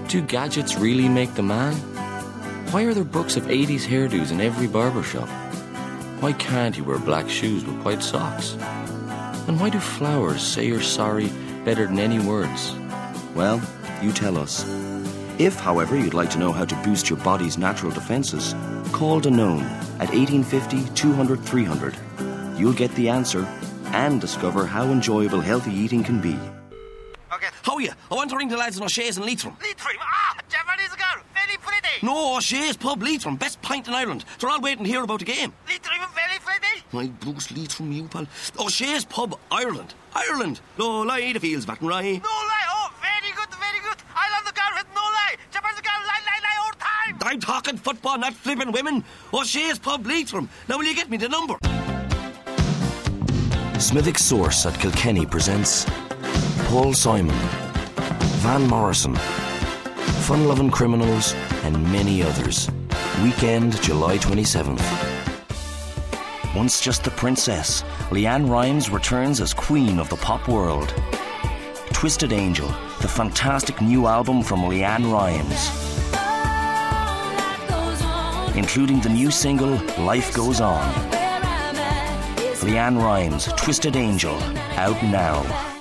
Do gadgets really make the man? Why are there books of 80s hairdos in every barber shop? Why can't you wear black shoes with white socks? And why do flowers say you're sorry better than any words? Well, you tell us. If, however, you'd like to know how to boost your body's natural defences, call Danone at 1850 200 300. You'll get the answer and discover how enjoyable healthy eating can be. Okay. How are you? I want to ring the lads in O'Shea's and Leitrim. Leitrim? Japanese girl. Very pretty. No, O'Shea's pub, Leitrim. Best pint in Ireland. They're all waiting to hear about the game. Leitrim very pretty. My Bruce Leitrim, you pal. O'Shea's pub, Ireland. Ireland. No lie, the fields, Vat and Rye. No lie. Oh, very good, very good. I love the girl with no lie. Japanese girl, lie all time. I'm talking football, not flipping women. O'Shea's pub, Leitrim. Now will you get me the number? Smithick Source at Kilkenny presents Paul Simon, Van Morrison, Fun-Loving Criminals and many others. Weekend, July 27th. Once just the princess, Leanne Rimes returns as queen of the pop world. Twisted Angel, the fantastic new album from Leanne Rimes, including the new single Life Goes On. Leanne Rimes, Twisted Angel, out now.